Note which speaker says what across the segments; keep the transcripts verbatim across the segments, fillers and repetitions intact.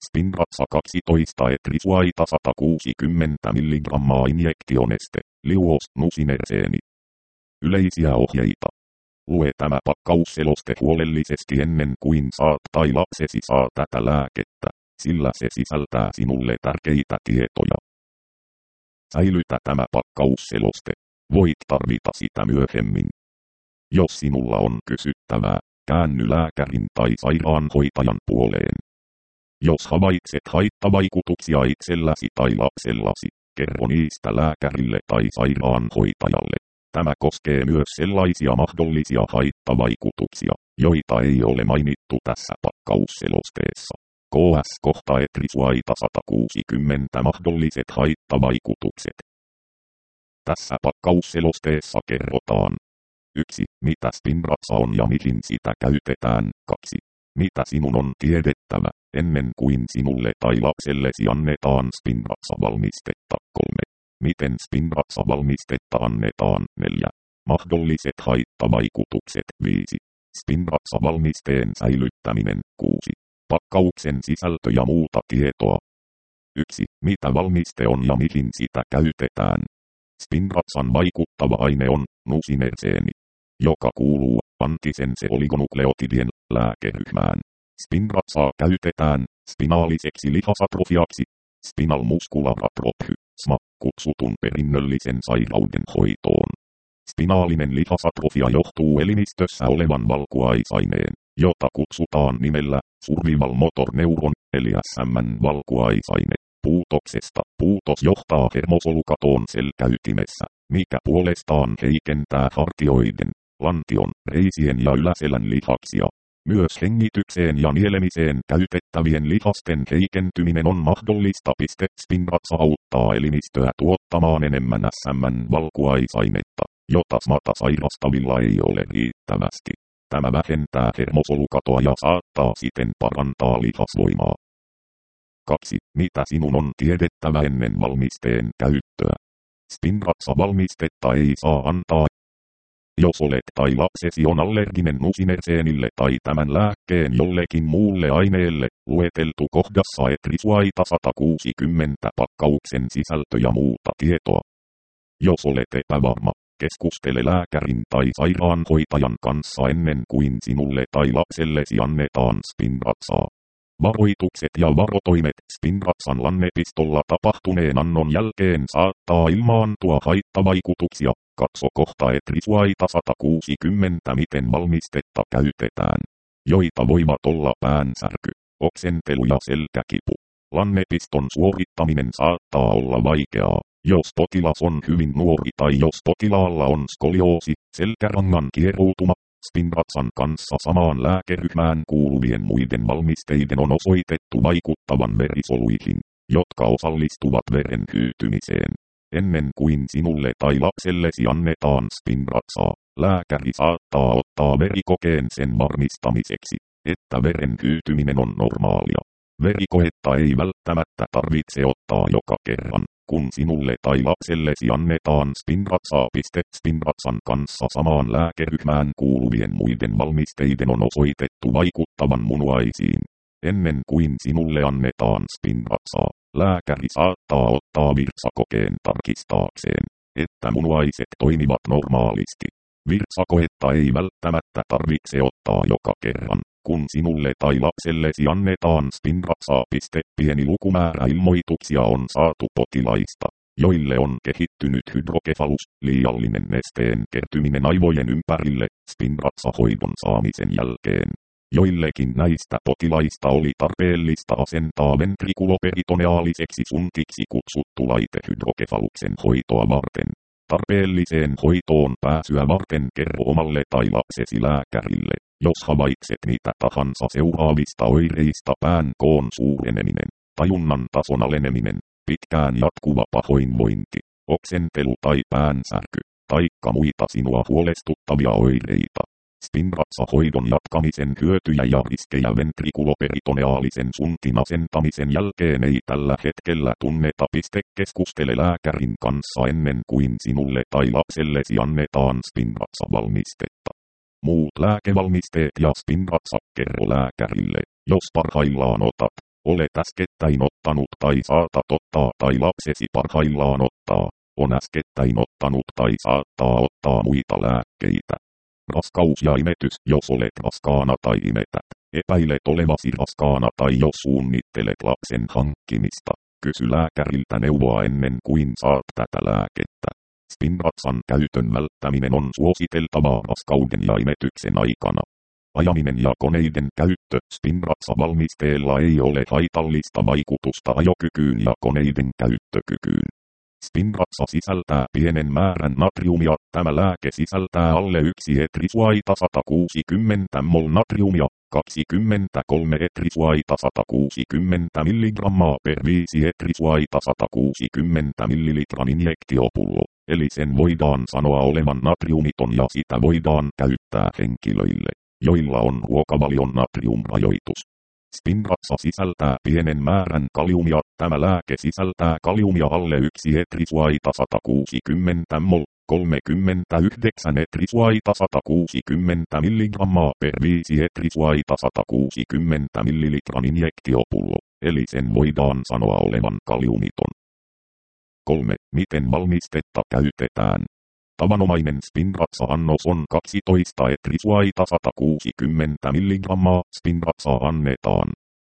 Speaker 1: Spinraza kaksitoista etrisuaita sata kuusikymmentä milligrammaa injektioneste, liuos nusinerseeni. Yleisiä ohjeita. Lue tämä pakkausseloste huolellisesti ennen kuin saat tai lapsesi saa tätä lääkettä, sillä se sisältää sinulle tärkeitä tietoja. Säilytä tämä pakkausseloste. Voit tarvita sitä myöhemmin. Jos sinulla on kysyttävää, käänny lääkärin tai sairaanhoitajan puoleen. Jos havaitset haittavaikutuksia itselläsi tai lapsellasi, kerro niistä lääkärille tai sairaanhoitajalle. Tämä koskee myös sellaisia mahdollisia haittavaikutuksia, joita ei ole mainittu tässä pakkausselosteessa. K S kohta etrisuaita sata kuusikymmentä mahdolliset haittavaikutukset. Tässä pakkausselosteessa kerrotaan. yksi. Mitä Spinraza on ja mihin sitä käytetään. kaksi. Mitä sinun on tiedettävä, ennen kuin sinulle tai lapsellesi annetaan Spinraza-valmistetta. kolme. Miten Spinraza-valmistetta annetaan. neljä. Mahdolliset haittavaikutukset. viisi. Spinraza-valmisteen säilyttäminen. kuusi. Pakkauksen sisältö ja muuta tietoa. yksi. Mitä valmiste on ja mihin sitä käytetään. Spinrazan vaikuttava aine on nusinerseeni, joka kuuluu antisense oligonukleotidien lääkeryhmään. Spinrazaa käytetään spinaaliseksi lihasatrofiaksi, spinal muscular atrophy, S M A, kutsutun perinnöllisen sairauden hoitoon. Spinaalinen lihasatrofia johtuu elimistössä olevan valkuaisaineen, jota kutsutaan nimellä survival motor neuron, eli S M N-valkuaisaine. Puutoksesta. Puutos johtaa hermosolukatoon selkäytimessä, mikä puolestaan heikentää hartioiden, lantion, reisien ja yläselän lihaksia. Myös hengitykseen ja nielemiseen käytettävien lihasten heikentyminen on mahdollista. Spinraza auttaa elimistöä tuottamaan enemmän S M N-valkuaisainetta, jota S M Ata sairastavilla ei ole riittävästi. Tämä vähentää hermosolukatoa ja saattaa siten parantaa lihasvoimaa. kaksi. Mitä sinun on tiedettävä ennen valmisteen käyttöä? Spinraza-valmistetta ei saa antaa, jos olet tai lapsesi on allerginen nusinerseenille tai tämän lääkkeen jollekin muulle aineelle, lueteltu kohdassa etrisuaita sata kuusikymmentä pakkauksen sisältö ja muuta tietoa. Jos olet epävarma, keskustele lääkärin tai sairaanhoitajan kanssa ennen kuin sinulle tai lapsellesi annetaan Spinrazaa. Varoitukset ja varotoimet. Spinrazan lannepistolla tapahtuneen annon jälkeen saattaa ilmaantua haittavaikutuksia. Katso kohta etrisuaita sata kuusikymmentä miten valmistetta käytetään, joita voivat olla päänsärky, oksentelu ja selkäkipu. Lannepiston suorittaminen saattaa olla vaikeaa, jos potilas on hyvin nuori tai jos potilaalla on skolioosi, selkärangan kieroutuma. Spinrazan kanssa samaan lääkeryhmään kuuluvien muiden valmisteiden on osoitettu vaikuttavan verisoluihin, jotka osallistuvat veren hyytymiseen. Ennen kuin sinulle tai lapsellesi annetaan Spinrazaa, lääkäri saattaa ottaa verikokeen sen varmistamiseksi, että veren hyytyminen on normaalia. Verikoetta ei välttämättä tarvitse ottaa joka kerran, kun sinulle tai lapsellesi annetaan Spinrazaa. Spinrazan kanssa samaan lääkeryhmään kuuluvien muiden valmisteiden on osoitettu vaikuttavan munuaisiin. Ennen kuin sinulle annetaan Spinrazaa, lääkäri saattaa ottaa virtsakokeen tarkistaakseen, että munuaiset toimivat normaalisti. Virtsakoetta ei välttämättä tarvitse ottaa joka kerran, kun sinulle tai lapsellesi annetaan Spinrazaa. Pieni lukumäärä ilmoituksia on saatu potilaista, joille on kehittynyt hydrokefalus, liiallinen nesteen kertyminen aivojen ympärille, Spinraza-hoidon saamisen jälkeen. Joillekin näistä potilaista oli tarpeellista asentaa ventrikuloperitoneaaliseksi suntiksi kutsuttu laite hydrokefaluksen hoitoa varten. Tarpeelliseen hoitoon pääsyä varten kerro omalle tai lapsesi lääkärille, jos havaitset mitä tahansa seuraavista oireista: pään koon suureneminen, tajunnan tason aleneminen, pitkään jatkuva pahoinvointi, oksentelu tai päänsärky, taikka muita sinua huolestuttavia oireita. Spinraza-hoidon jatkamisen hyötyjä ja riskejä ventrikuloperitoneaalisen suntin asentamisen jälkeen ei tällä hetkellä tunneta. Keskustele lääkärin kanssa ennen kuin sinulle tai lapsellesi annetaan Spinraza-valmistetta. Muut lääkevalmisteet ja Spinraza. Kerro lääkärille, jos parhaillaan otat Olet äskettäin ottanut tai saatat ottaa tai lapsesi parhaillaan ottaa, on äskettäin ottanut tai saattaa ottaa muita lääkkeitä. Raskaus ja imetys. Jos olet raskaana tai imetät, epäilet olevasi raskaana tai jos suunnittelet lapsen hankkimista, kysy lääkäriltä neuvoa ennen kuin saat tätä lääkettä. Spinrazan käytön välttäminen on suositeltavaa raskauden ja imetyksen aikana. Ajaminen ja koneiden käyttö. Spinraza-valmisteella ei ole haitallista vaikutusta ajokykyyn ja koneiden käyttökykyyn. Spinraza sisältää pienen määrän natriumia. Tämä lääke sisältää alle yksi etrisuaita sata kuusikymmentä mol natriumia, kaksikymmentäkolme etrisuaita sata kuusikymmentä milligrammaa per viisi etrisuaita sata kuusikymmentä millilitran injektiopullo, eli sen voidaan sanoa olevan natriumiton ja sitä voidaan käyttää henkilöille, joilla on ruokavalion natriumrajoitus. Spinraza sisältää pienen määrän kaliumia. Tämä lääke sisältää kaliumia alle yksi etrisuaita sata kuusikymmentä mol, kolmekymmentäyhdeksän etrisuaita sata kuusikymmentä milligrammaa per viisi etrisuaita sata kuusikymmentä millilitran injektiopullo, eli sen voidaan sanoa olevan kaliumiton. kolme. Miten valmistetta käytetään? Tavanomainen Spinraza-annos on kaksitoista etrisuaita sata kuusikymmentä milligrammaa. Spinrazaa annetaan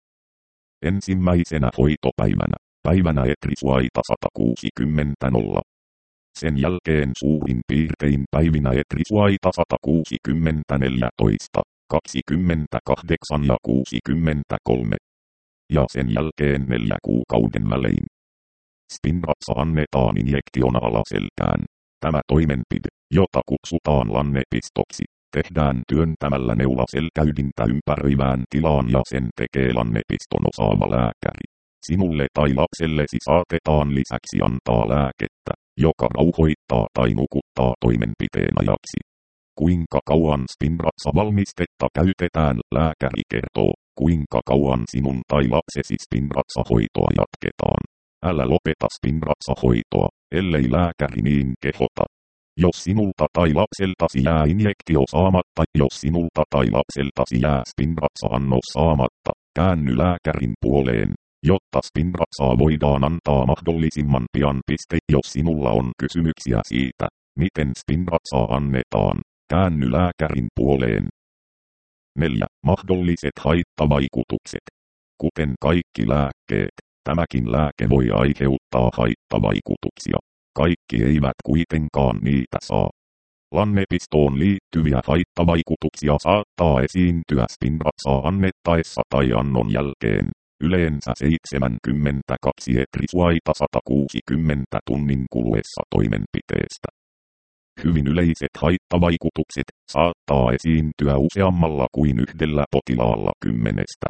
Speaker 1: ensimmäisenä hoitopäivänä, päivänä etrisuaita sata kuusikymmentä nolla. Sen jälkeen suurin piirtein päivinä etrisuaita sata kuusikymmentä neljätoista, kaksikymmentäkahdeksan ja kuusikymmentäkolme. Ja sen jälkeen neljä kuukauden välein. Spinraza annetaan injektiona alaselkään. Tämä toimenpide, jota kutsutaan lannepistoksi, tehdään työntämällä neulaselkäydintä ympäröivään tilaan ja sen tekee lannepiston osaava lääkäri. Sinulle tai lapsellesi saatetaan lisäksi antaa lääkettä, joka rauhoittaa tai nukuttaa toimenpiteen ajaksi. Kuinka kauan Spinraza-valmistetta käytetään, lääkäri kertoo, kuinka kauan sinun tai lapsesi Spinraza-hoitoa jatketaan. Älä lopeta Spinraza-hoitoa, ellei lääkäri niin kehota. Jos sinulta tai lapseltasi jää injektio saamatta, jos sinulta tai lapseltasi jää Spinraza-annos saamatta, käänny lääkärin puoleen, jotta Spinrazaa voidaan antaa mahdollisimman pian. Piste. Jos sinulla on kysymyksiä siitä, miten Spinrazaa annetaan, käänny lääkärin puoleen. neljä. Mahdolliset haittavaikutukset. Kuten kaikki lääkkeet, tämäkin lääke voi aiheuttaa haittavaikutuksia. Kaikki eivät kuitenkaan niitä saa. Lannepistoon liittyviä haittavaikutuksia saattaa esiintyä Spinrazaa annettaessa tai annon jälkeen, yleensä seitsemänkymmentäkaksi etrisuaita sata kuusikymmentä tunnin kuluessa toimenpiteestä. Hyvin yleiset haittavaikutukset saattaa esiintyä useammalla kuin yhdellä potilaalla kymmenestä.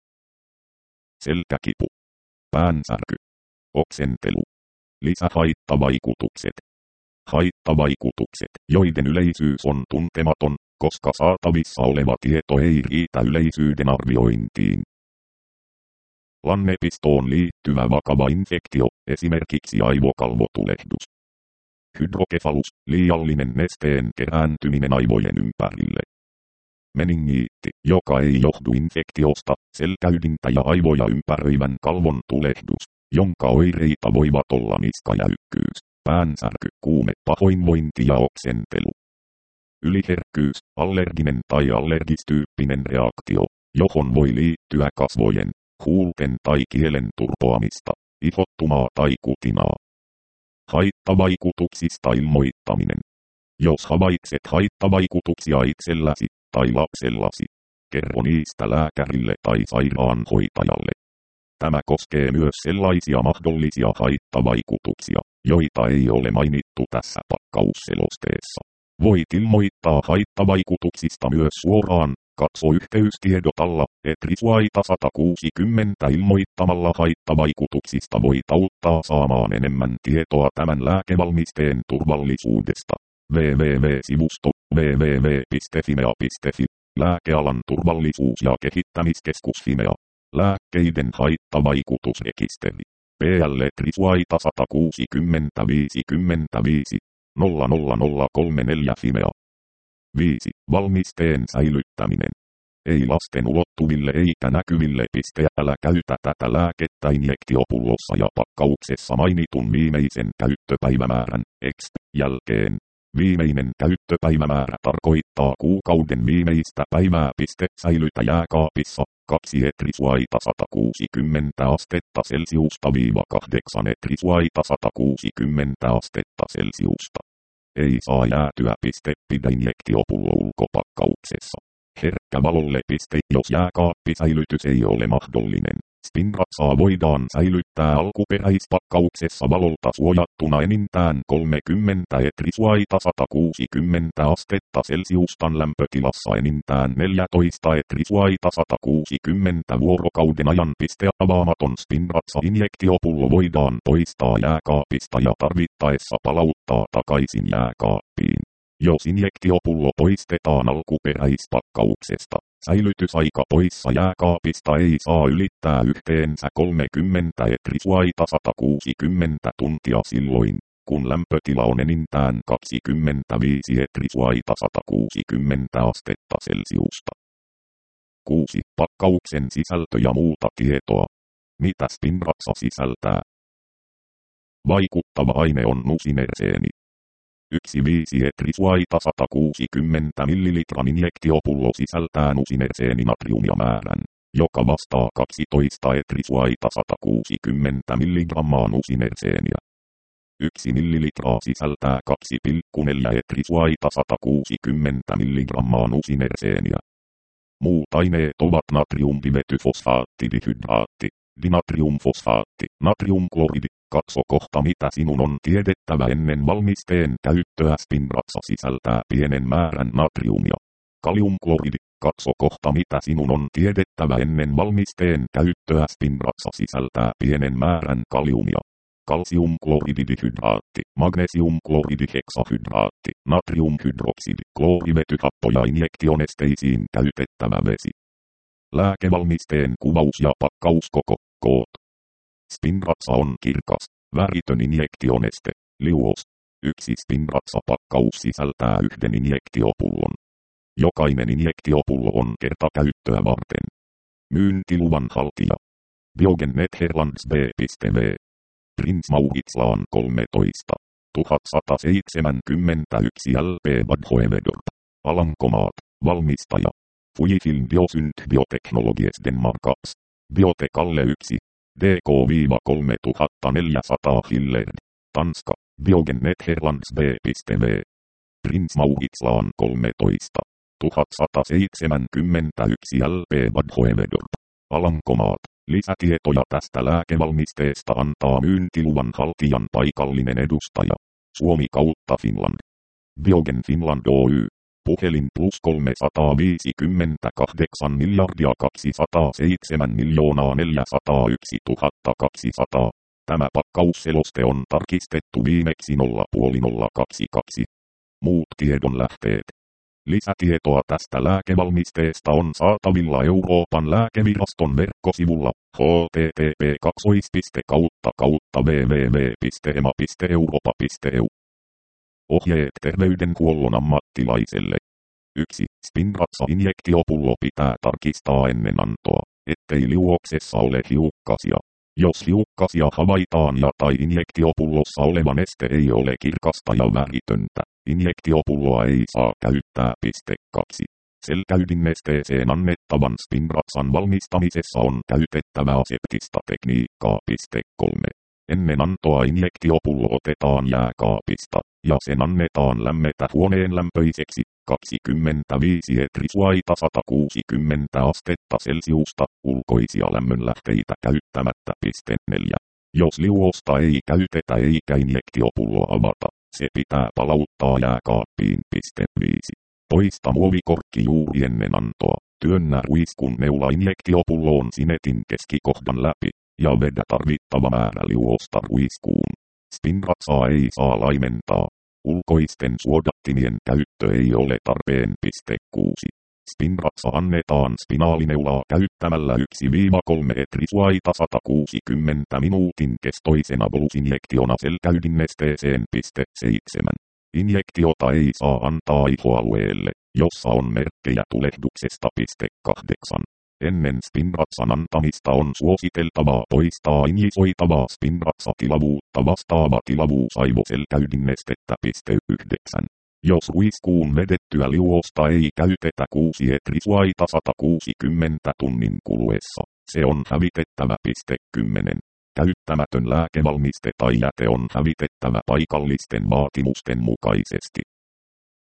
Speaker 1: Selkäkipu, päänsärky, oksentelu. Lisähaittavaikutukset. Haittavaikutukset, joiden yleisyys on tuntematon, koska saatavissa oleva tieto ei riitä yleisyyden arviointiin. Lannepistoon liittyvä vakava infektio, esimerkiksi aivokalvotulehdus. Hydrokefalus, liiallinen nesteen kerääntyminen aivojen ympärille. Meningiitti, joka ei johdu infektiosta, selkäydintä ja aivoja ympäröivän kalvon tulehdus, jonka oireita voivat olla niskajäykkyys, päänsärky, kuume, pahoinvointi ja oksentelu. Yliherkkyys, allerginen tai allergistyyppinen reaktio, johon voi liittyä kasvojen, huulten tai kielen turpoamista, ihottumaa tai kutinaa. Haittavaikutuksista ilmoittaminen. Jos havaitset haittavaikutuksia itselläsi tai lapsellasi, kerro niistä lääkärille tai sairaanhoitajalle. Tämä koskee myös sellaisia mahdollisia haittavaikutuksia, joita ei ole mainittu tässä pakkausselosteessa. Voit ilmoittaa haittavaikutuksista myös suoraan, katso yhteystiedot alla, etrisuaita sata kuusikymmentä ilmoittamalla haittavaikutuksista voit auttaa saamaan enemmän tietoa tämän lääkevalmisteen turvallisuudesta. www-sivusto www piste fimea piste fi Lääkealan turvallisuus- ja kehittämiskeskus Fimea. Lääkkeiden haittavaikutusrekisteri. P L Etrisuaita sata kuusikymmentä viisikymmentäviisi nolla nolla nolla kolme neljä Fimea. viisi. Valmisteen säilyttäminen. Ei lasten ulottuville eikä näkyville. Älä käytä tätä lääkettä injektiopullossa ja pakkauksessa mainitun viimeisen käyttöpäivämäärän X jälkeen. Viimeinen käyttöpäivämäärä tarkoittaa kuukauden viimeistä päivää. Säilytä jääkaapissa kaksi etrisuaita sata kuusikymmentä astetta Celsiusta viiva kahdeksan etrisuaita sata kuusikymmentä astetta Celsiusta. Ei saa jäätyä. Pidä injektiopullo ulkopakkauksessa herkkä valolle. Jos jääkaappisäilytys ei ole mahdollinen, Spinrazaa voidaan säilyttää alkuperäispakkauksessa valolta suojattuna enintään kolmekymmentä etrisuaita sata kuusikymmentä astetta Celsiustan lämpötilassa enintään neljätoista etrisuaita sata kuusikymmentä vuorokauden ajan. Avaamaton Spinraza-injektiopullo voidaan poistaa jääkaapista ja tarvittaessa palauttaa takaisin jääkaappiin. Jos injektiopullo poistetaan alkuperäispakkauksesta, säilytysaika poissa jääkaapista ei saa ylittää yhteensä kolmekymmentä etrisuaita sata kuusikymmentä tuntia silloin, kun lämpötila on enintään kaksikymmentäviisi etrisuaita sata kuusikymmentä astetta Celsiusta. kuusi. Pakkauksen sisältö ja muuta tietoa. Mitä Spinraza sisältää? Vaikuttava aine on nusinerseeni. yksi pilkku viisi etrisuaita sata kuusikymmentä millilitran injektiopullo sisältää nusinerseeninatriumia määrän, joka vastaa kaksitoista etrisuaita sata kuusikymmentä milligrammaa nusinerseeniä. yksi millilitraa sisältää kaksi pilkku neljä etrisuaita sata kuusikymmentä milligrammaa nusinerseeniä. Muut aineet ovat natriumdimetyfosfaattidihydraatti, dinatriumfosfaatti, natriumkloridi. Katso kohta mitä sinun on tiedettävä ennen valmisteen käyttöä. Spinraza sisältää pienen määrän natriumia. Kaliumkloridi. Katso kohta mitä sinun on tiedettävä ennen valmisteen käyttöä. Spinraza sisältää pienen määrän kaliumia. Kalsiumklorididihydraatti, magnesiumkloridiheksahydraatti, natriumhydroksidi, kloorivetyhappoja injektionesteisiin käytettävä vesi. Lääkevalmisteen kuvaus ja pakkauskoko. Koot. Spinraza on kirkas, väritön injektioneste, liuos. Yksi Spinraza-pakkaus sisältää yhden injektiopullon. Jokainen injektiopullo on kertakäyttöä varten. Myyntiluvan haltija. Biogen Netherlands B V. Prins Mauritslaan kolmetoista tuhatta seitsemänkymmentäyksi L P Bad Hoevedorp. Alankomaat. Valmistaja. Fujifilm Biosynt Bioteknologies Denmarkas. Biotekalle yksi. D K kolmetuhattaneljäsataa Hillerd. Tanska. Biogen Netherlands B V. Prins Mauritslaan kolmetoista tuhatta seitsemänkymmentäyksi L P Bad Hoevedorp. Alankomaat. Lisätietoja tästä lääkevalmisteesta antaa myyntiluvan haltijan paikallinen edustaja. Suomi kautta Finland. Biogen Finland Oy. Puhelin plus kolmesataaviisikymmentäkahdeksan miljardia kaksisataaseitsemän miljoonaa neljäsataayksi tuhatta kaksisataa. Tämä pakkausseloste on tarkistettu viimeksi nolla pilkku nolla kaksikymmentäkaksi. Muut tiedonlähteet. Lisätietoa tästä lääkevalmisteesta on saatavilla Euroopan lääkeviraston verkkosivulla h t t p kautta kautta w w w piste e m a piste europa piste e u. Ohjeet terveydenhuollon ammattilaiselle. yksi. Spinraza-injektiopullo pitää tarkistaa ennen antoa, ettei liuoksessa ole hiukkasia. Jos hiukkasia havaitaan ja tai injektiopullossa oleva neste ei ole kirkasta ja väritöntä, injektiopulloa ei saa käyttää. kaksi. Selkäydinnesteeseen annettavan Spinrazan valmistamisessa on käytettävä aseptista tekniikkaa. kolme. Ennen antoa injektiopullo otetaan jääkaapista, ja sen annetaan lämmetä huoneen lämpöiseksi, kaksikymmentäviisi etrisuaita sata kuusikymmentä astetta Celsiusta, ulkoisia lämmönlähteitä käyttämättä. neljä. Jos liuosta ei käytetä eikä injektiopulloa avata, se pitää palauttaa jääkaappiin. viisi. Poista muovikorkki juuri ennen antoa, työnnä ruiskun neula injektiopulloon sinetin keskikohdan läpi, ja vedä tarvittava määrä liuosta ruiskuun. Spinrazaa ei saa laimentaa. Ulkoisten suodattimien käyttö ei ole tarpeen. kuusi. Spinraza annetaan spinaalineulaa käyttämällä yksi kolme etrisuaita sata kuusikymmentä minuutin kestoisena bolusinjektiona selkäydinnesteeseen. seitsemän. Injektiota ei saa antaa ihoalueelle, jossa on merkkejä tulehduksesta. kahdeksan. Ennen Spinratsan antamista on suositeltavaa poistaa injisoitavaa Spinratsa-tilavuutta vastaava tilavuus aivoselkäydinnestettä. yhdeksän. Jos ruiskuun vedettyä liuosta ei käytetä kuusi etrisuaita sata kuusikymmentä tunnin kuluessa, se on hävitettävä. kymmenen. Käyttämätön lääkevalmiste tai jäte on hävitettävä paikallisten vaatimusten mukaisesti.